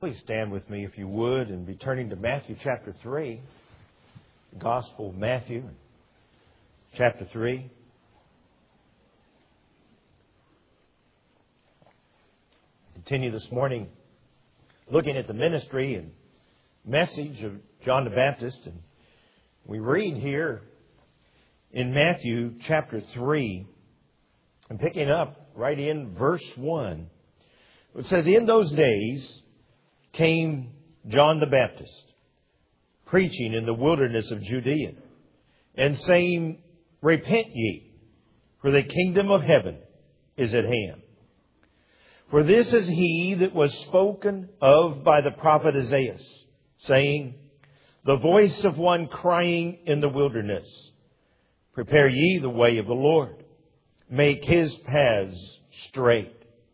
Please stand with me if you would and be turning to Matthew chapter 3. The Gospel of Matthew chapter 3. Continue this morning looking at the ministry and message of John the Baptist. And we read here in Matthew chapter 3 and picking up right in verse 1. It says, "In those days came John the Baptist, preaching in the wilderness of Judea, and saying, Repent ye, for the kingdom of heaven is at hand. For this is he that was spoken of by the prophet Isaiah, saying, The voice of one crying in the wilderness, Prepare ye the way of the Lord, make his paths straight.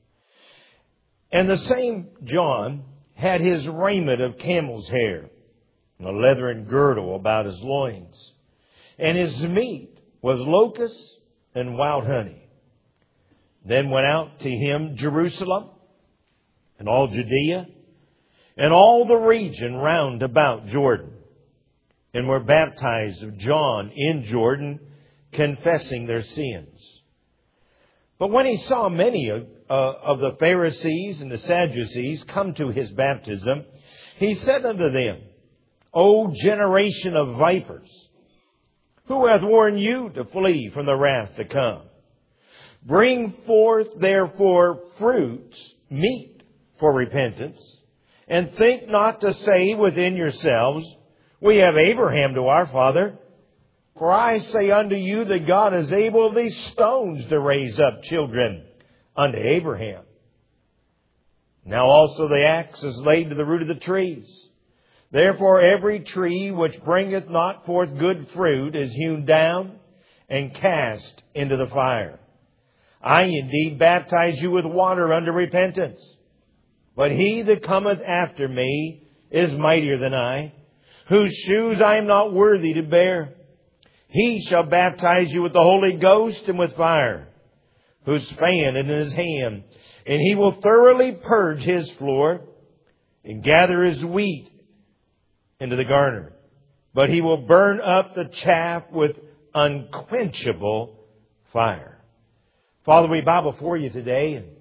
And the same John had his raiment of camel's hair, and a leathern girdle about his loins. And his meat was locusts and wild honey. Then went out to him Jerusalem, and all Judea, and all the region round about Jordan, and were baptized of John in Jordan, confessing their sins. But when he saw many of the Pharisees and the Sadducees come to his baptism, he said unto them, O generation of vipers, who hath warned you to flee from the wrath to come? Bring forth therefore fruit meet for repentance, and think not to say within yourselves, We have Abraham to our father. For I say unto you that God is able of these stones to raise up children unto Abraham. Now also the axe is laid to the root of the trees. Therefore every tree which bringeth not forth good fruit is hewn down and cast into the fire. I indeed baptize you with water unto repentance. But he that cometh after me is mightier than I, whose shoes I am not worthy to bear. He shall baptize you with the Holy Ghost and with fire, whose fan is in his hand. And he will thoroughly purge his floor and gather his wheat into the garner. But he will burn up the chaff with unquenchable fire." Father, we bow before you today. And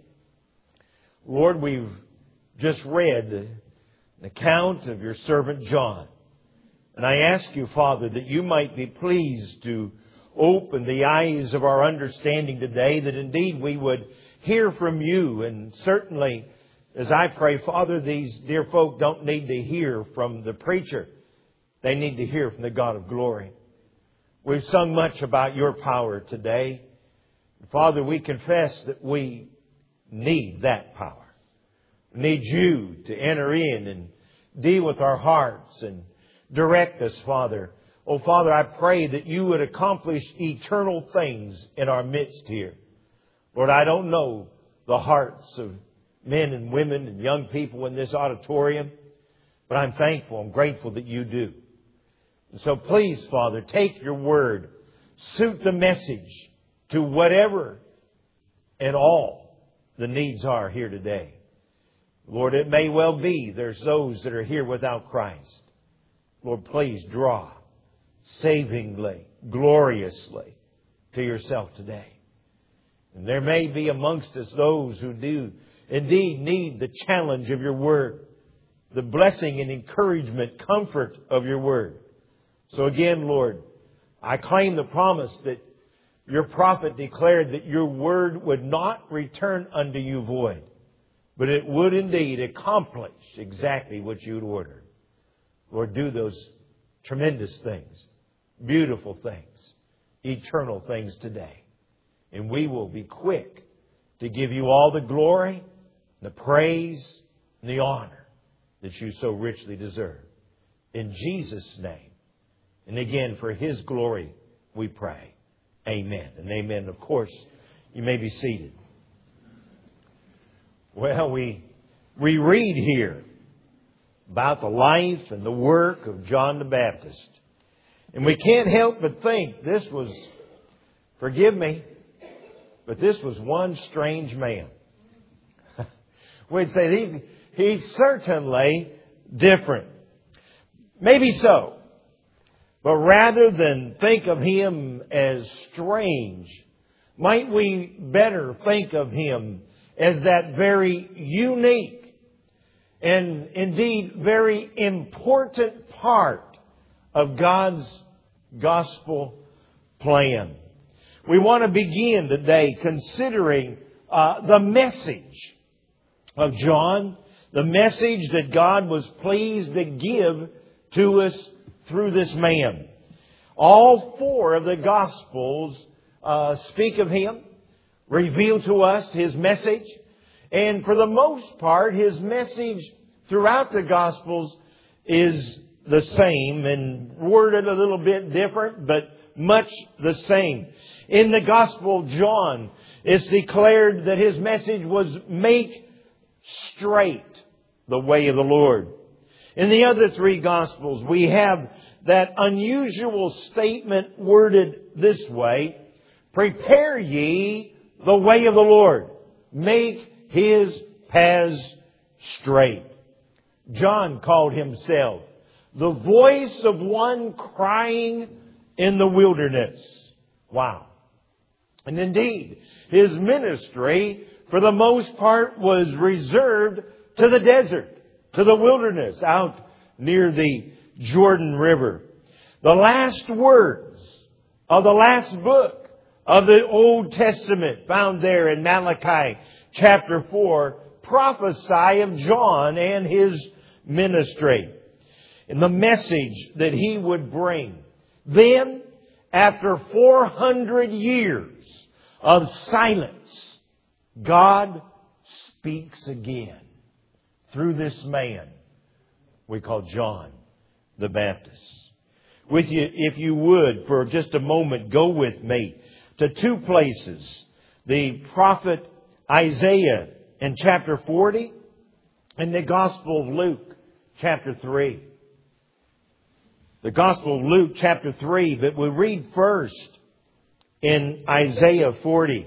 Lord, we've just read an account of your servant John. And I ask you, Father, that you might be pleased to open the eyes of our understanding today, that indeed we would hear from you. And certainly, as I pray, Father, these dear folk don't need to hear from the preacher. They need to hear from the God of glory. We've sung much about your power today. Father, we confess that we need that power. We need you to enter in and deal with our hearts and direct us, Father. Oh, Father, I pray that you would accomplish eternal things in our midst here. Lord, I don't know the hearts of men and women and young people in this auditorium, but I'm thankful and grateful that you do. And so please, Father, take your word, suit the message to whatever and all the needs are here today. Lord, it may well be there's those that are here without Christ. Lord, please draw savingly, gloriously to yourself today. And there may be amongst us those who do indeed need the challenge of your word, the blessing and encouragement, comfort of your word. So again, Lord, I claim the promise that your prophet declared that your word would not return unto you void, but it would indeed accomplish exactly what you'd ordered. Lord, do those tremendous things, beautiful things, eternal things today. And we will be quick to give you all the glory, the praise, and the honor that you so richly deserve. In Jesus' name. And again, for His glory, we pray. Amen and amen. Of course, you may be seated. Well, we read here about the life and the work of John the Baptist. And we can't help but think this was, forgive me, but this was one strange man. We'd say He's certainly different. Maybe so. But rather than think of Him as strange, might we better think of Him as that very unique and indeed very important part of God's gospel plan. We want to begin today considering the message of John, the message that God was pleased to give to us through this man. All four of the Gospels speak of Him, reveal to us His message, and for the most part, His message throughout the Gospels is the same and worded a little bit different, but much the same. In the Gospel of John, it's declared that His message was make straight the way of the Lord. In the other three Gospels, we have that unusual statement worded this way: prepare ye the way of the Lord. Make His paths straight. John called himself the voice of one crying in the wilderness. Wow. And indeed, his ministry, for the most part, was reserved to the desert, to the wilderness, out near the Jordan River. The last words of the last book of the Old Testament, found there in Malachi chapter 4, prophesy of John and his ministry and the message that he would bring. Then, after 400 years of silence, God speaks again through this man we call John the Baptist. With you, if you would, for just a moment, go with me to two places. The prophet Isaiah in chapter 40 and the Gospel of Luke chapter 3. The Gospel of Luke chapter 3, but we'll read first in Isaiah 40.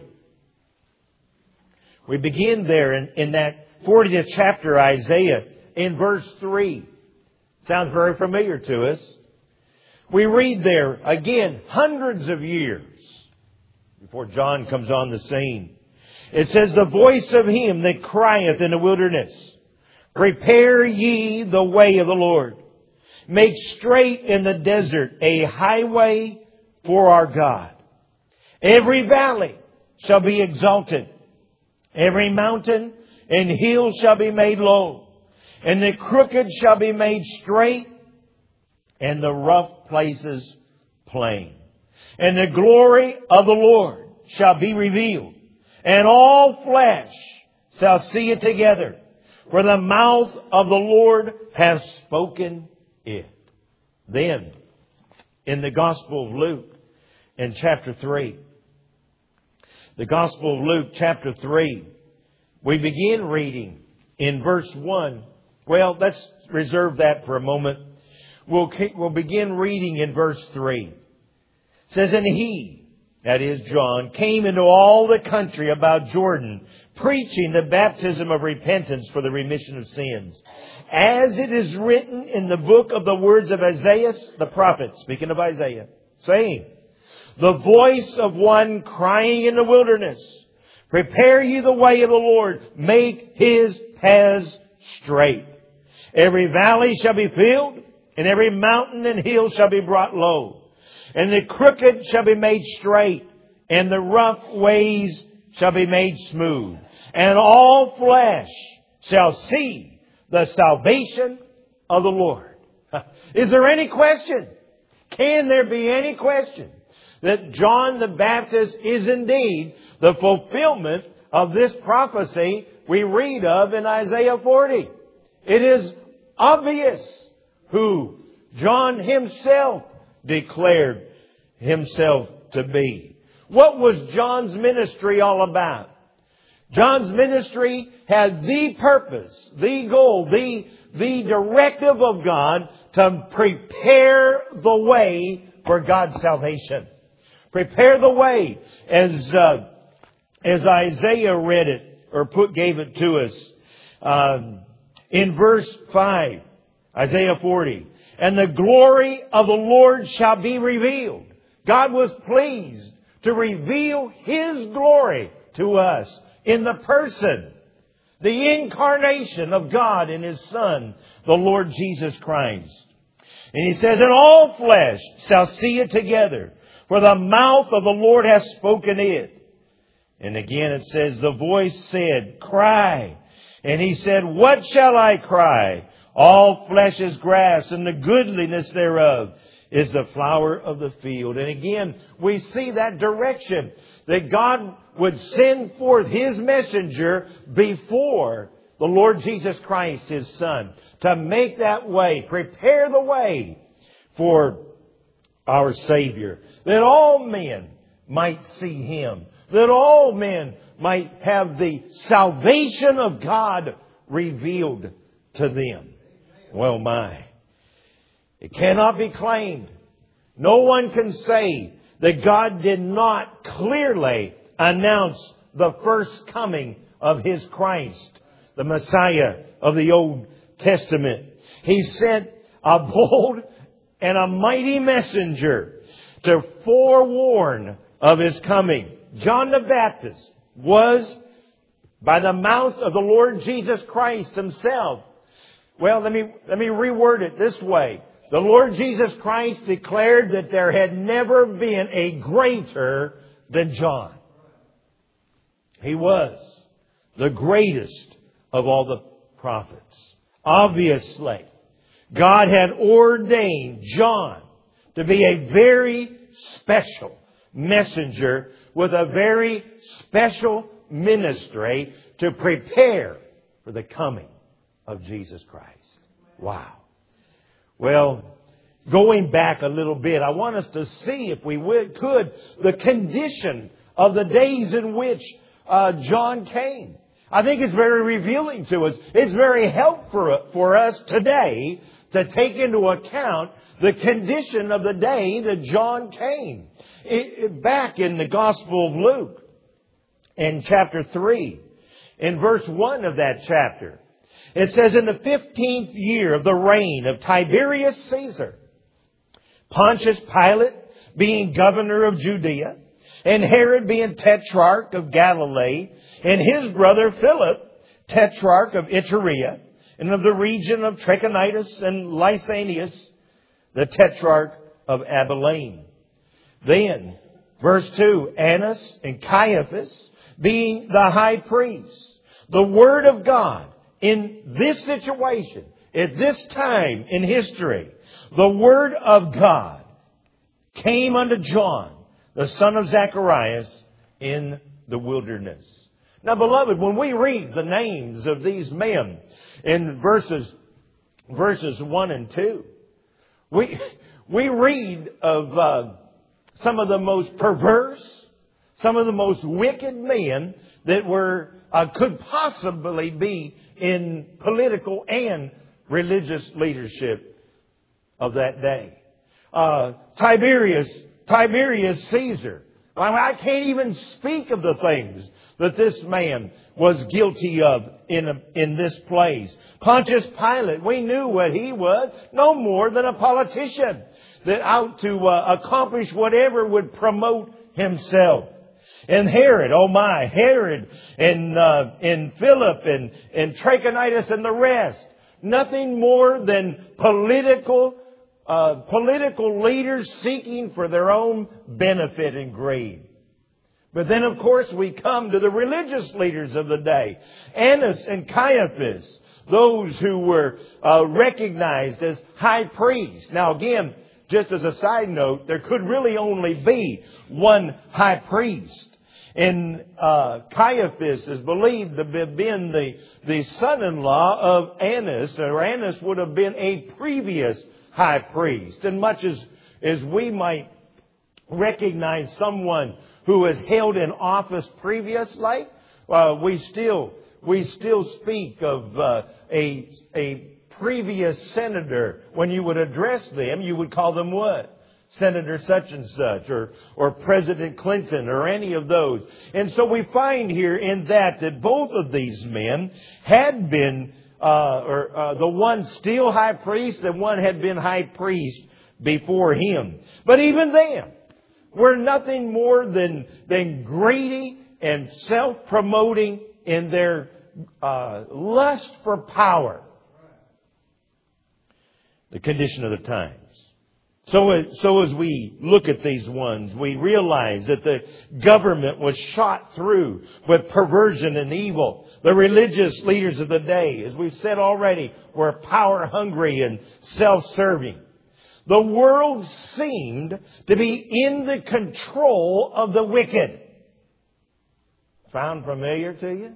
We begin there in that 40th chapter, Isaiah, in verse 3. Sounds very familiar to us. We read there, again, hundreds of years before John comes on the scene. It says, the voice of him that crieth in the wilderness, prepare ye the way of the Lord. Make straight in the desert a highway for our God. Every valley shall be exalted. Every mountain and hill shall be made low. And the crooked shall be made straight, and the rough places plain. And the glory of the Lord shall be revealed, and all flesh shall see it together. For the mouth of the Lord hath spoken it. Then, in the Gospel of Luke, in chapter 3, the Gospel of Luke, chapter 3, we begin reading in verse 1. Well, let's reserve that for a moment. We'll begin reading in verse 3. It says, and he, that is John, came into all the country about Jordan, preaching the baptism of repentance for the remission of sins. As it is written in the book of the words of Isaiah, the prophet, speaking of Isaiah, saying, the voice of one crying in the wilderness, prepare ye the way of the Lord, make His paths straight. Every valley shall be filled, and every mountain and hill shall be brought low. And the crooked shall be made straight, and the rough ways shall be made smooth. And all flesh shall see the salvation of the Lord. Is there any question? Can there be any question that John the Baptist is indeed the fulfillment of this prophecy we read of in Isaiah 40? It is obvious who John himself declared himself to be. What was John's ministry all about? John's ministry had the purpose, the goal, the directive of God to prepare the way for God's salvation. Prepare the way, as Isaiah read it or gave it to us. in verse 5, Isaiah 40. And the glory of the Lord shall be revealed. God was pleased to reveal His glory to us in the person, the incarnation of God in His Son, the Lord Jesus Christ. And He says, and all flesh shall see it together, for the mouth of the Lord hath spoken it. And again it says, the voice said, cry. And He said, what shall I cry? All flesh is grass, and the goodliness thereof is the flower of the field. And again, we see that direction, that God would send forth His messenger before the Lord Jesus Christ, His Son, to make that way, prepare the way for our Savior, that all men might see Him, that all men might have the salvation of God revealed to them. Well, my. It cannot be claimed. No one can say that God did not clearly announce the first coming of His Christ, the Messiah of the Old Testament. He sent a bold and a mighty messenger to forewarn of His coming. John the Baptist was, by the mouth of the Lord Jesus Christ Himself. Well, let me reword it this way. The Lord Jesus Christ declared that there had never been a greater than John. He was the greatest of all the prophets. Obviously, God had ordained John to be a very special messenger with a very special ministry to prepare for the coming of Jesus Christ. Wow. Well, going back a little bit, I want us to see, if we could, the condition of the days in which John came. I think it's very revealing to us. It's very helpful for us today to take into account the condition of the day that John came. Back in the Gospel of Luke, in chapter 3, in verse 1 of that chapter, it says, in the 15th year of the reign of Tiberius Caesar, Pontius Pilate being governor of Judea, and Herod being tetrarch of Galilee, and his brother Philip, tetrarch of Iturea, and of the region of Trachonitis and Lysanias, the tetrarch of Abilene. Then, verse 2, Annas and Caiaphas being the high priests. The Word of God in this situation, at this time in history, the Word of God came unto John, the son of Zacharias, in the wilderness. Now, beloved, when we read the names of these men in verses 1 and 2, we read of some of the most perverse, some of the most wicked men that could possibly be in political and religious leadership of that day. Tiberius Caesar. I can't even speak of the things that this man was guilty of in this place. Pontius Pilate, we knew what he was, no more than a politician that out to accomplish whatever would promote himself. And Herod, Herod and Philip and Trachonitis and the rest. Nothing more than political leaders seeking for their own benefit and greed. But then, of course, we come to the religious leaders of the day. Annas and Caiaphas, those who were recognized as high priests. Now, again, just as a side note, there could really only be one high priest. And Caiaphas is believed to have been the son-in-law of Annas, or Annas would have been a previous high priest. And much as we might recognize someone who has held an office previously, we still speak of a previous senator. When you would address them, you would call them what? Senator such and such, or President Clinton, or any of those. And so we find here in that both of these men had been the one still high priest and one had been high priest before him. But even then, we're nothing more than greedy and self-promoting in their lust for power. The condition of the times. So as we look at these ones, we realize that the government was shot through with perversion and evil. The religious leaders of the day, as we've said already, were power hungry and self-serving. The world seemed to be in the control of the wicked. Sound familiar to you?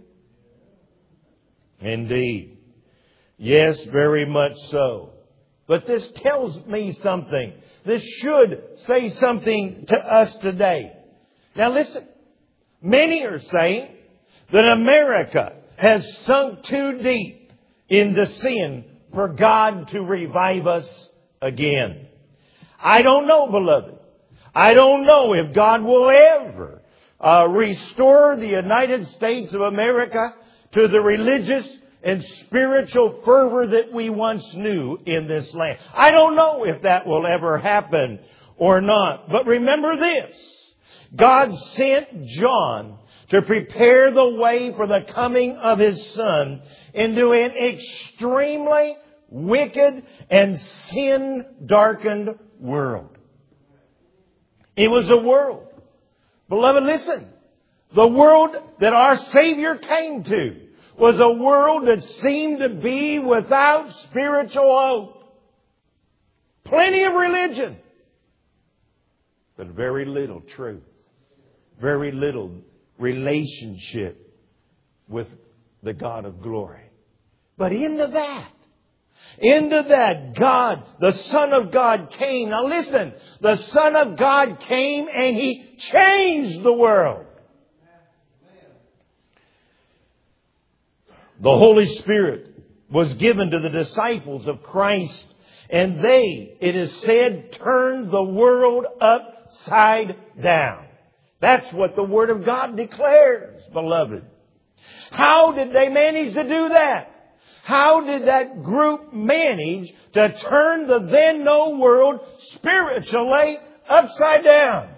Indeed. Yes, very much so. But this tells me something. This should say something to us today. Now listen. Many are saying that America has sunk too deep into sin for God to revive us again. I don't know, beloved. I don't know if God will ever restore the United States of America to the religious and spiritual fervor that we once knew in this land. I don't know if that will ever happen or not. But remember this. God sent John to prepare the way for the coming of His Son into an extremely wicked and sin-darkened world. It was a world. Beloved, listen. The world that our Savior came to was a world that seemed to be without spiritual hope. Plenty of religion, but very little truth. Very little relationship with the God of glory. But into that, God, the Son of God came. Now listen, the Son of God came and He changed the world. The Holy Spirit was given to the disciples of Christ, and they, it is said, turned the world upside down. That's what the Word of God declares, beloved. How did they manage to do that? How did that group manage to turn the then known world spiritually upside down?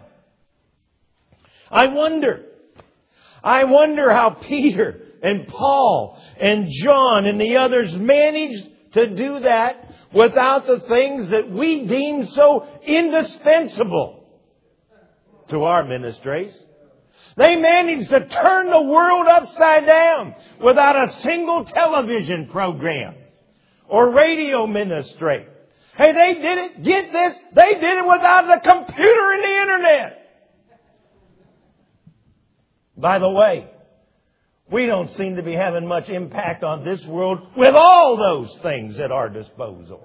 I wonder how Peter and Paul and John and the others managed to do that without the things that we deem so indispensable to our ministries. They managed to turn the world upside down without a single television program or radio ministry. Hey, they did it. Get this. They did it without the computer and the internet. By the way, we don't seem to be having much impact on this world with all those things at our disposal.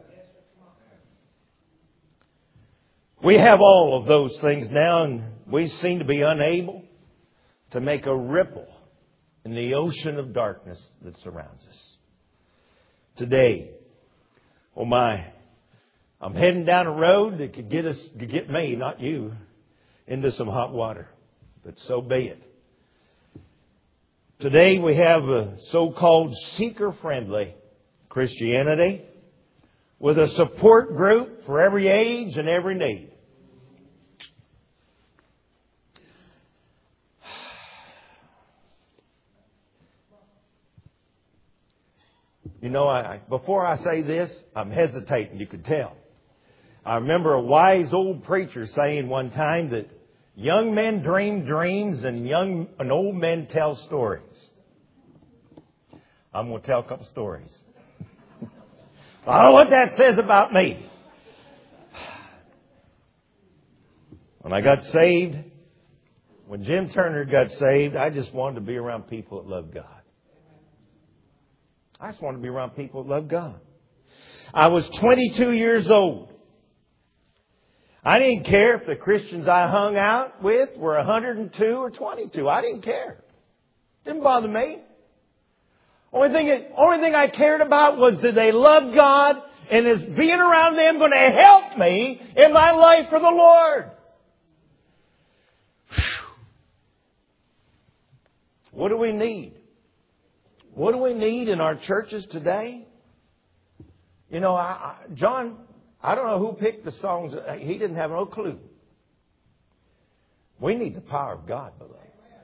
We have all of those things now, and we seem to be unable to make a ripple in the ocean of darkness that surrounds us. Today, oh my, I'm heading down a road that could get me, not you, into some hot water. But so be it. Today we have a so-called seeker-friendly Christianity with a support group for every age and every need. You know, before I say this, I'm hesitating, you could tell. I remember a wise old preacher saying one time that young men dream dreams and old men tell stories. I'm going to tell a couple stories. I don't know what that says about me. When I got saved, when Jim Turner got saved, I just wanted to be around people that love God. I just wanted to be around people that love God. I was 22 years old. I didn't care if the Christians I hung out with were 102 or 22. I didn't care. Didn't bother me. Only thing I cared about was that they loved God, and is being around them going to help me in my life for the Lord. Whew. What do we need? What do we need in our churches today? You know, John, I don't know who picked the songs. He didn't have no clue. We need the power of God, beloved.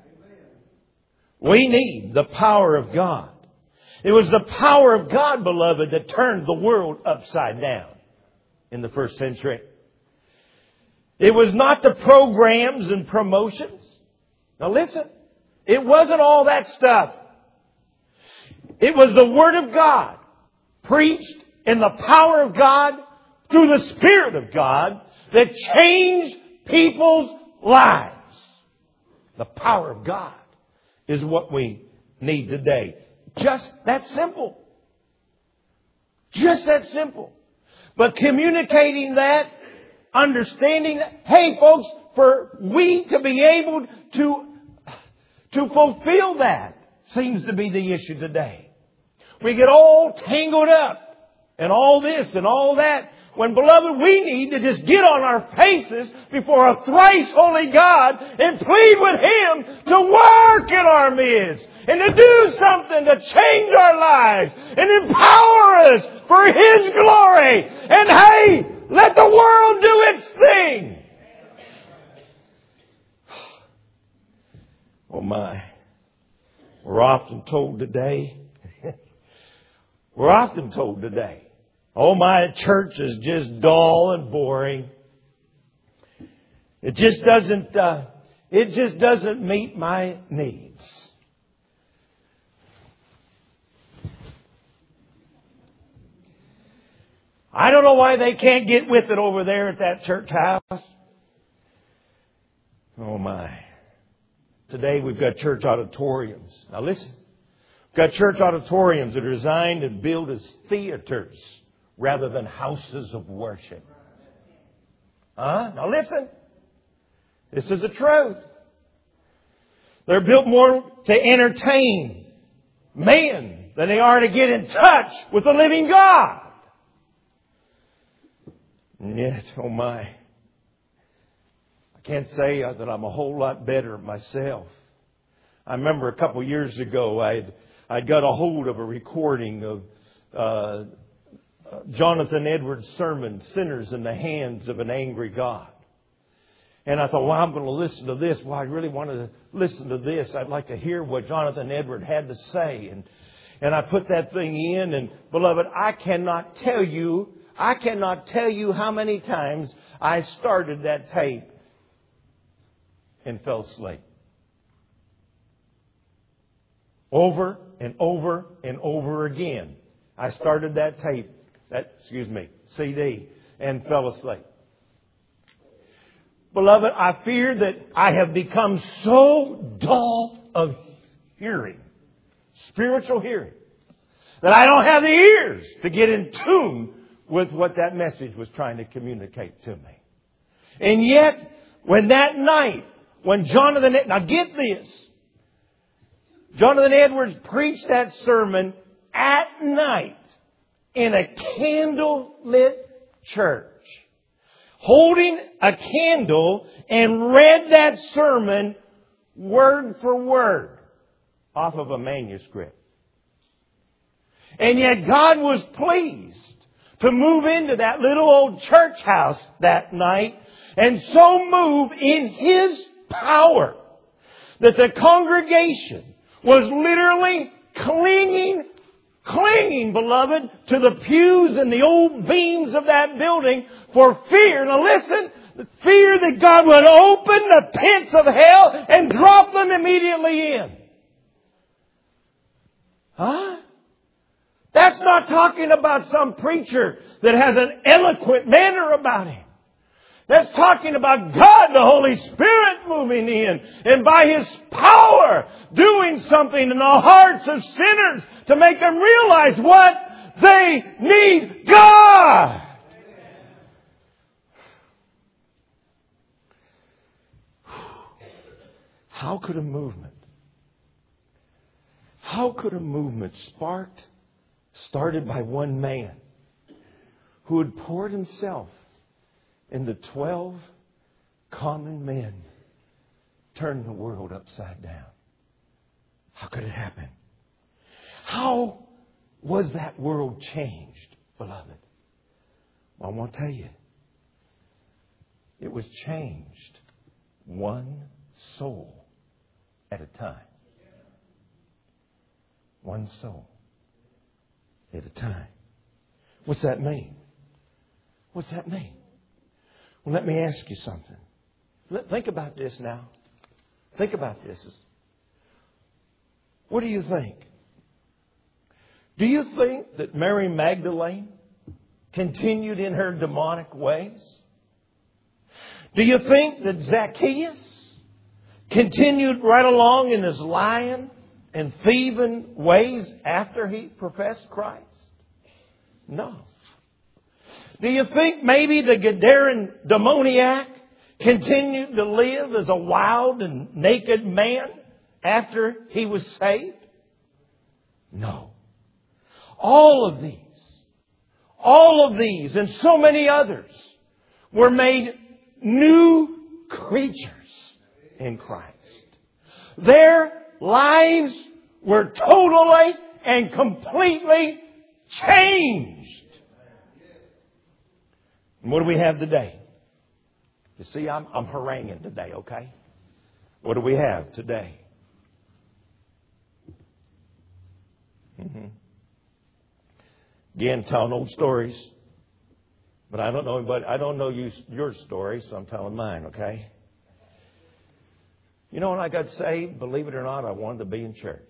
We need the power of God. It was the power of God, beloved, that turned the world upside down in the first century. It was not the programs and promotions. Now listen, it wasn't all that stuff. It was the Word of God preached in the power of God through the Spirit of God that changed people's lives. The power of God is what we need today. Just that simple. Just that simple. But communicating that, understanding that, hey folks, for we to be able to fulfill that seems to be the issue today. We get all tangled up in all this and all that. When, beloved, we need to just get on our faces before a thrice holy God and plead with Him to work in our midst and to do something to change our lives and empower us for His glory. And hey, let the world do its thing. Oh my. We're often told today, oh my, church is just dull and boring. It just doesn't meet my needs. I don't know why they can't get with it over there at that church house. Oh my. Today we've got church auditoriums. Now listen. We've got church auditoriums that are designed and built as theaters rather than houses of worship. Now listen. This is the truth. They're built more to entertain men than they are to get in touch with the living God. And yet, oh my, I can't say that I'm a whole lot better myself. I remember a couple years ago I'd got a hold of a recording of Jonathan Edwards' sermon, Sinners in the Hands of an Angry God. And I thought, well, I'm going to listen to this. Well, I really want to listen to this. I'd like to hear what Jonathan Edwards had to say. And I put that thing in. And, beloved, I cannot tell you how many times I started that tape and fell asleep. Over and over and over again. I started that CD, and fell asleep. Beloved, I fear that I have become so dull of hearing, spiritual hearing, that I don't have the ears to get in tune with what that message was trying to communicate to me. And yet, when that night, now get this, Jonathan Edwards preached that sermon at night in a candlelit church, holding a candle, and read that sermon word for word off of a manuscript. And yet God was pleased to move into that little old church house that night and so move in His power that the congregation was literally clinging, beloved, to the pews and the old beams of that building for fear. Now listen, fear that God would open the pits of hell and drop them immediately in. That's not talking about some preacher that has an eloquent manner about him. That's talking about God, the Holy Spirit, moving in and by His power doing something in the hearts of sinners to make them realize what? They need God. How could a movement started by one man who had poured himself into 12 common men, turn the world upside down? How could it happen? How was that world changed, beloved? Well, I want to tell you. It was changed one soul at a time. One soul at a time. What's that mean? What's that mean? Well, let me ask you something. Think about this now. Think about this. What do you think? Do you think that Mary Magdalene continued in her demonic ways? Do you think that Zacchaeus continued right along in his lying and thieving ways after he professed Christ? No. Do you think maybe the Gadarene demoniac continued to live as a wild and naked man after he was saved? No. All of these and so many others were made new creatures in Christ. Their lives were totally and completely changed. And what do we have today? You see, I'm haranguing today, okay? What do we have today? Again, telling old stories. But I don't know your story, so I'm telling mine, okay? You know, when I got saved, believe it or not, I wanted to be in church.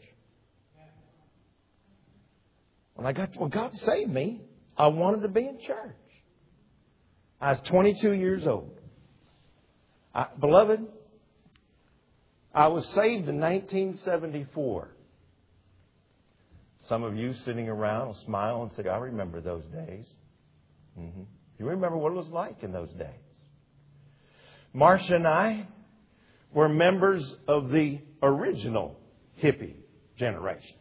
When God saved me, I wanted to be in church. I was 22 years old. Beloved, I was saved in 1974. Some of you sitting around will smile and say, I remember those days. You remember what it was like in those days. Marcia and I were members of the original hippie generation.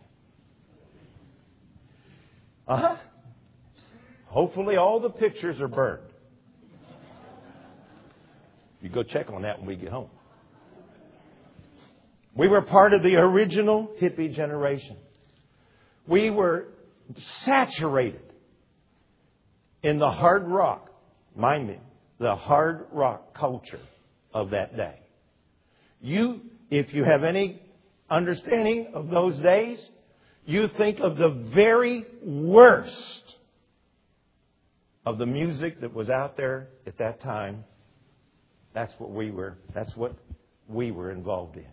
Hopefully all the pictures are burned. You go check on that when we get home. We were part of the original hippie generation. We were saturated in the hard rock, mind me, the hard rock culture of that day. If you have any understanding of those days, you think of the very worst of the music that was out there at that time. That's what we were involved in.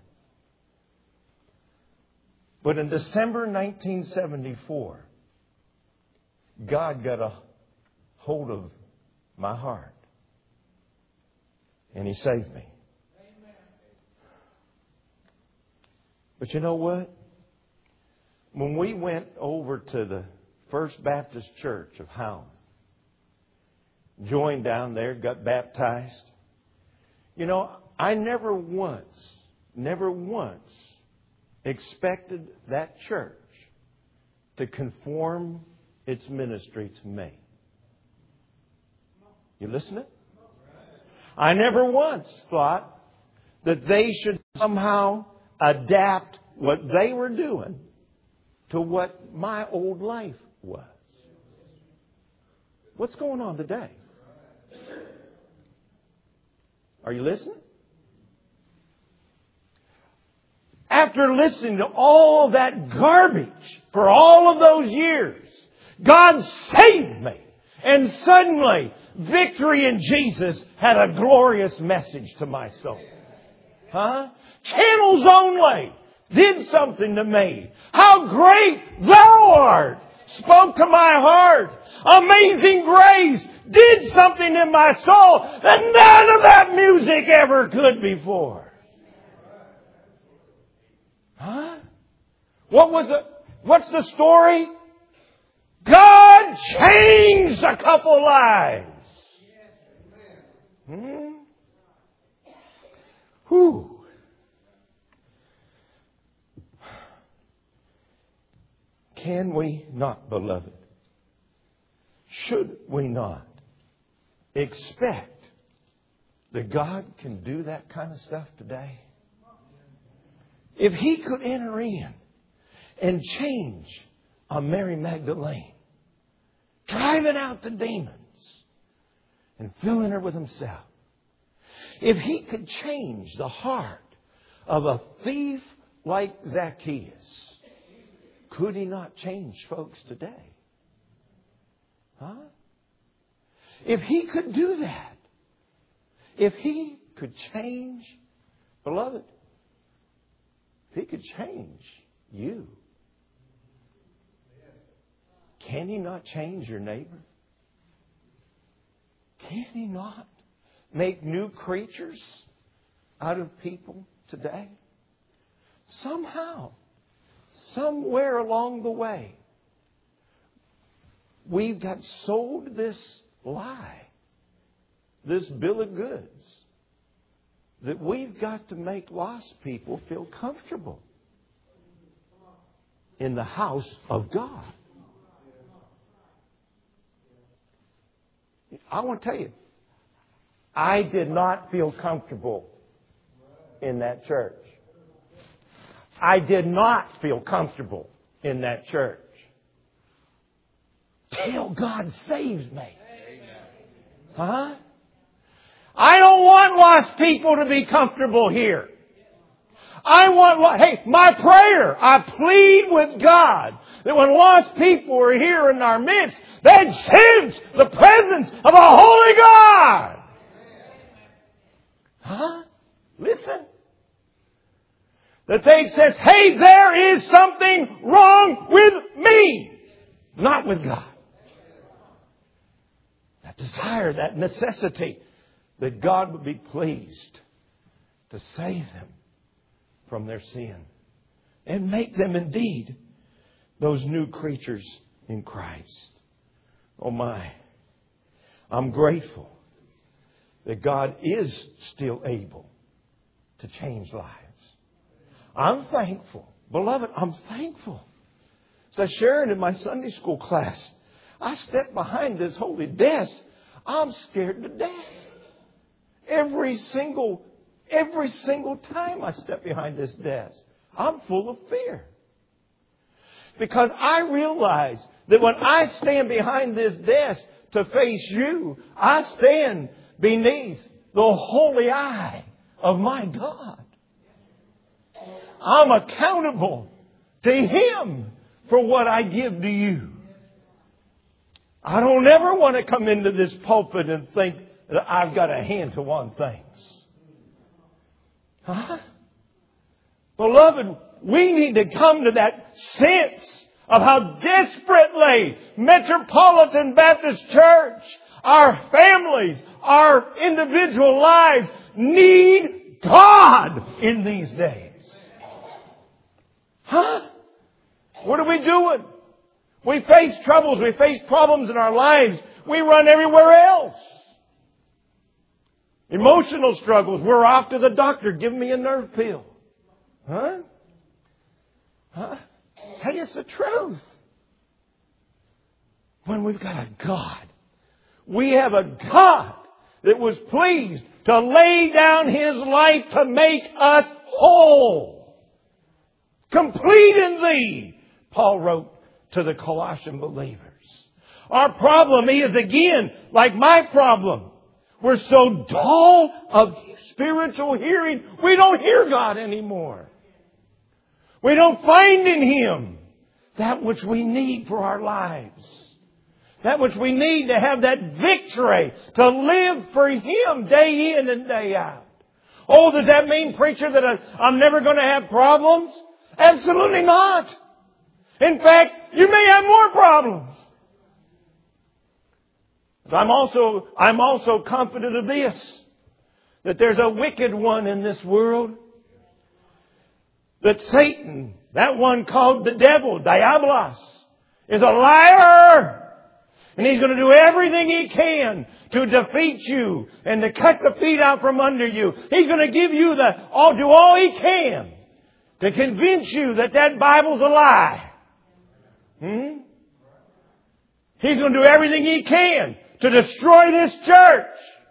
But in December 1974, God got a hold of my heart. And He saved me. Amen. But you know what? When we went over to the First Baptist Church of Howland, joined down there, got baptized. You know, I never once expected that church to conform its ministry to me. You listening? I never once thought that they should somehow adapt what they were doing to what my old life was. What's going on today? Are you listening? After listening to all that garbage for all of those years, God saved me. And suddenly, victory in Jesus had a glorious message to my soul. Channels Only did something to me. How great Thou art spoke to my heart. Amazing Grace did something in my soul that none of that music ever could before. What's the story? God changed a couple lives. Whew. Can we not, beloved? Should we not expect that God can do that kind of stuff today? If He could enter in and change on Mary Magdalene, driving out the demons and filling her with Himself. If He could change the heart of a thief like Zacchaeus, could He not change folks today? Huh? If He could do that, if He could change, beloved, if He could change you, can He not change your neighbor? Can He not make new creatures out of people today? Somehow, somewhere along the way, we've got sold this lie, this bill of goods, that we've got to make lost people feel comfortable in the house of God. I want to tell you, I did not feel comfortable in that church. I did not feel comfortable in that church till God saves me. Huh? I don't want lost people to be comfortable here. My prayer, I plead with God that when lost people are here in our midst, they'd sense the presence of a holy God. Huh? Listen. That they said, hey, there is something wrong with me, not with God. That desire, that necessity, that God would be pleased to save them from their sin and make them indeed those new creatures in Christ. Oh my, I'm grateful that God is still able to change lives. I'm thankful. Beloved, I'm thankful. As I shared in my Sunday school class, I stepped behind this holy desk. I'm scared to death. Every single time I step behind this desk, I'm full of fear. Because I realize that when I stand behind this desk to face you, I stand beneath the holy eye of my God. I'm accountable to Him for what I give to you. I don't ever want to come into this pulpit and think that I've got a handle on things. Huh? Beloved, we need to come to that sense of how desperately Metropolitan Baptist Church, our families, our individual lives need God in these days. Huh? What are we doing? We face troubles. We face problems in our lives. We run everywhere else. Emotional struggles. We're off to the doctor. Give me a nerve pill. Huh? Huh? Hey, it's the truth. When we've got a God. We have a God that was pleased to lay down His life to make us whole. Complete in Thee, Paul wrote to the Colossian believers. Our problem is, again, like my problem. We're so dull of spiritual hearing, we don't hear God anymore. We don't find in Him that which we need for our lives. That which we need to have that victory, to live for Him day in and day out. Oh, does that mean, preacher, that I'm never going to have problems? Absolutely not. In fact, you may have more problems. I'm also confident of this, that there's a wicked one in this world. That Satan, that one called the devil, Diabolos, is a liar. And he's going to do everything he can to defeat you and to cut the feet out from under you. He's going to give you do all he can to convince you that that Bible's a lie. He's going to do everything he can to destroy this church.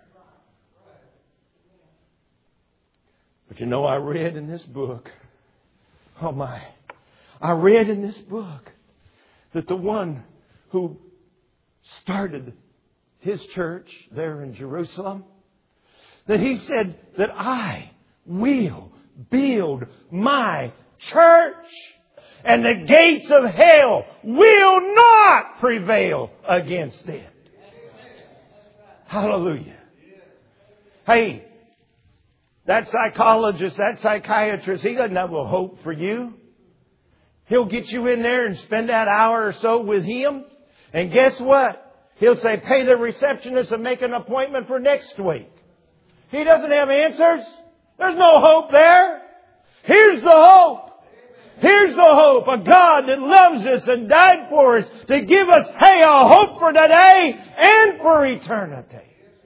But you know, I read in this book, I read in this book that the one who started His church there in Jerusalem, that He said that I will build my church, and the gates of hell will not prevail against it. Hallelujah. Hey, that psychologist, that psychiatrist, he doesn't have a hope for you. He'll get you in there and spend that hour or so with him. And guess what? He'll say, pay the receptionist and make an appointment for next week. He doesn't have answers. There's no hope there. Here's the hope. Here's the hope. A God that loves us and died for us to give us, hey, a hope for today and for eternity.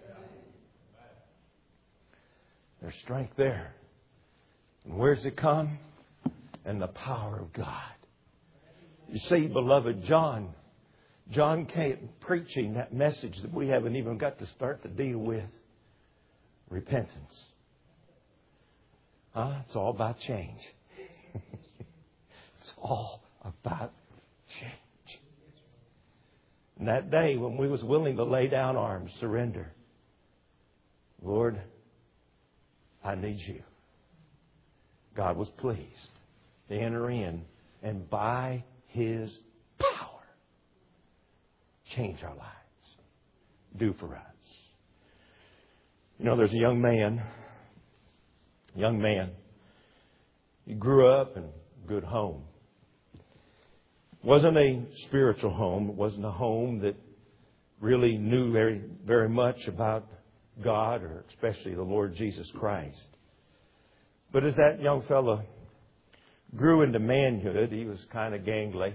There's strength there. And where's it come? In the power of God. You see, beloved, John came preaching that message that we haven't even got to start to deal with. Repentance. It's all about change. It's all about change. And that day when we was willing to lay down arms, surrender. Lord, I need you. God was pleased to enter in and by His power change our lives. Do for us. You know, there's a young man. He grew up in a good home. Wasn't a spiritual home. It wasn't a home that really knew very, very much about God or especially the Lord Jesus Christ. But as that young fella grew into manhood, he was kind of gangly.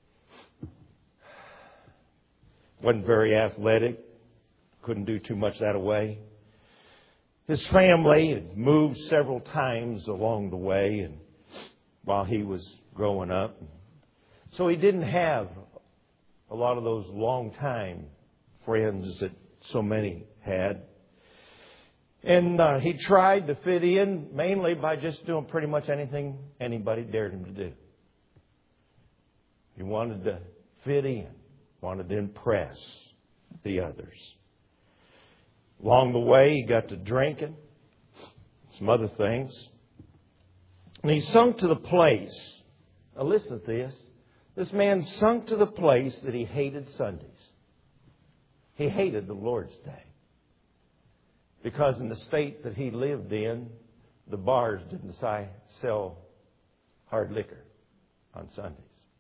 Wasn't very athletic. Couldn't do too much that way. His family had moved several times along the way and while he was growing up. So he didn't have a lot of those long-time friends that so many had. And he tried to fit in mainly by just doing pretty much anything anybody dared him to do. He wanted to fit in, wanted to impress the others. Along the way, he got to drinking, some other things. And he sunk to the place, now listen to this, this man sunk to the place that he hated Sundays. He hated the Lord's Day. Because in the state that he lived in, the bars didn't sell hard liquor on Sundays.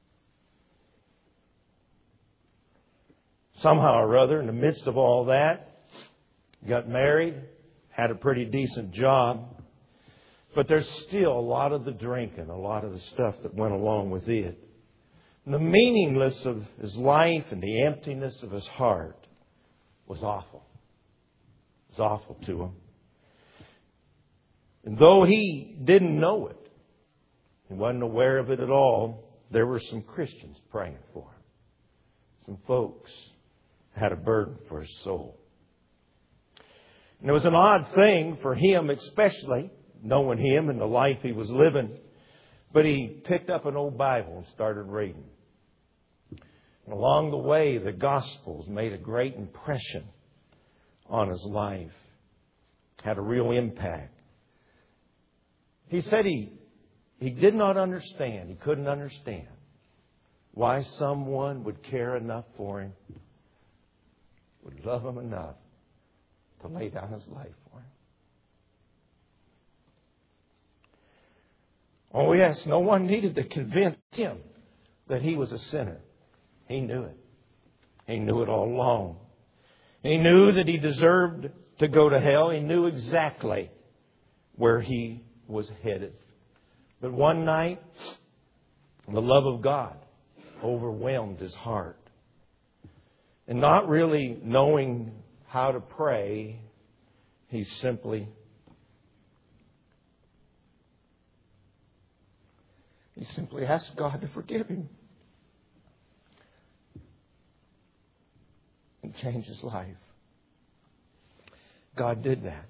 Somehow or other, in the midst of all that, got married, had a pretty decent job, but there's still a lot of the drinking, a lot of the stuff that went along with it. And the meaninglessness of his life and the emptiness of his heart was awful. It was awful to him. And though he didn't know it, he wasn't aware of it at all, there were some Christians praying for him. Some folks had a burden for his soul. And it was an odd thing for him, especially knowing him and the life he was living. But he picked up an old Bible and started reading. And along the way, the Gospels made a great impression on his life. Had a real impact. He said he did not understand. He couldn't understand why someone would care enough for him, would love him enough to lay down his life for him. Oh yes, no one needed to convince him that he was a sinner. He knew it. He knew it all along. He knew that he deserved to go to hell. He knew exactly where he was headed. But one night, the love of God overwhelmed his heart. And not really knowing how to pray, he simply asked God to forgive him and change his life. God did that.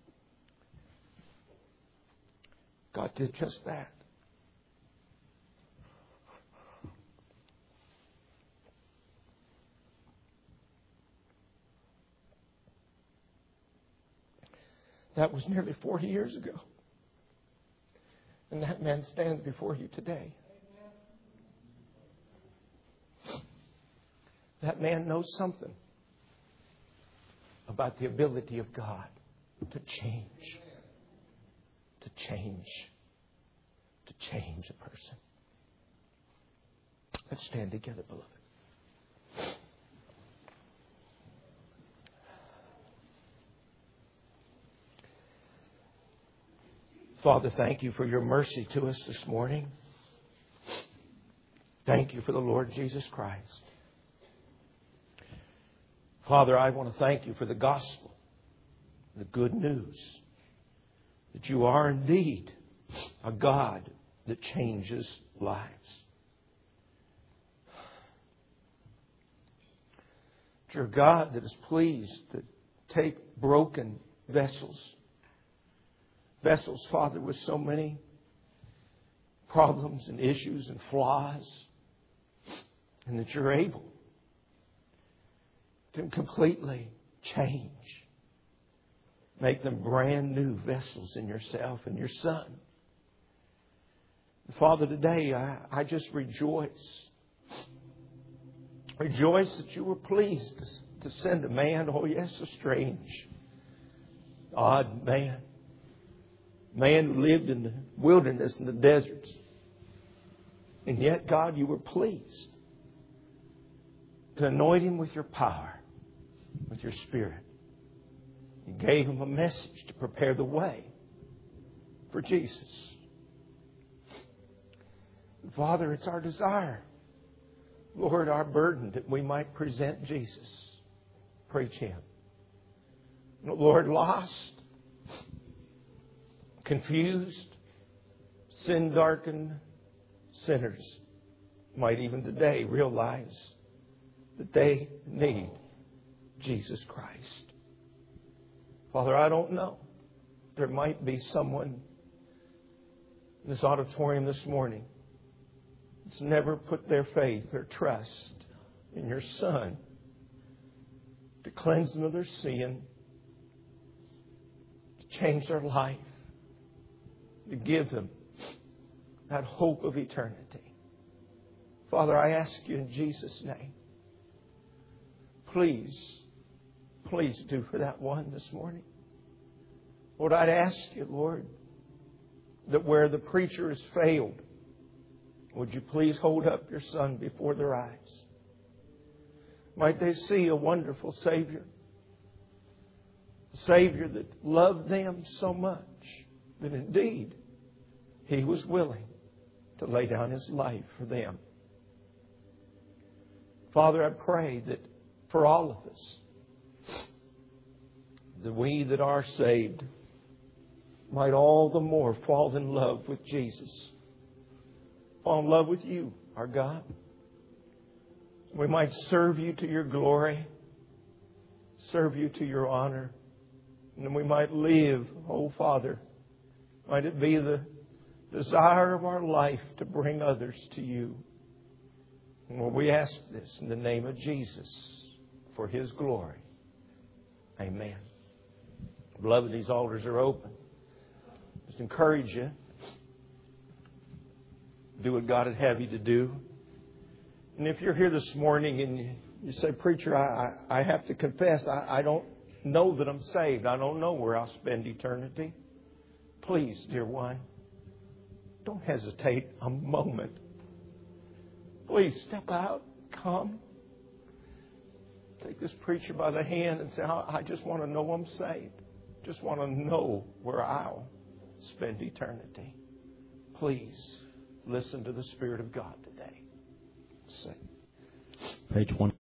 God did just that. That was nearly 40 years ago. And that man stands before you today. That man knows something about the ability of God to change. To change a person. Let's stand together, beloved. Father, thank you for your mercy to us this morning. Thank you for the Lord Jesus Christ. Father, I want to thank you for the gospel, the good news, that you are indeed a God that changes lives. That you're a God that is pleased to take broken vessels, Father, with so many problems and issues and flaws, and that you're able to completely change, make them brand new vessels in yourself and your Son. And Father, today I just rejoice. Rejoice that you were pleased to send a man, oh yes, a strange, odd man. Man who lived in the wilderness and the deserts. And yet, God, you were pleased to anoint him with your power, with your Spirit. You gave him a message to prepare the way for Jesus. Father, it's our desire, Lord, our burden, that we might present Jesus. Preach him. Lord, lost, confused, sin-darkened sinners might even today realize that they need Jesus Christ. Father, I don't know. There might be someone in this auditorium this morning that's never put their faith or trust in your Son to cleanse them of their sin, to change their life, to give them that hope of eternity. Father, I ask you in Jesus' name, please do for that one this morning. Lord, I'd ask you, Lord, that where the preacher has failed, would you please hold up your Son before their eyes? Might they see a wonderful Savior, a Savior that loved them so much that indeed He was willing to lay down His life for them. Father, I pray that for all of us, that we that are saved might all the more fall in love with Jesus. Fall in love with you, our God. We might serve you to your glory, serve you to your honor, and we might live, oh Father, might it be the desire of our life to bring others to you. And Lord, we ask this in the name of Jesus for His glory. Amen. Beloved, these altars are open. Just encourage you. Do what God would have you to do. And if you're here this morning and you say, Preacher, I have to confess, I don't know that I'm saved. I don't know where I'll spend eternity. Please, dear one, don't hesitate a moment. Please step out, come. Take this preacher by the hand and say, I just want to know I'm saved. Just want to know where I'll spend eternity. Please listen to the Spirit of God today. Sing. Page 1.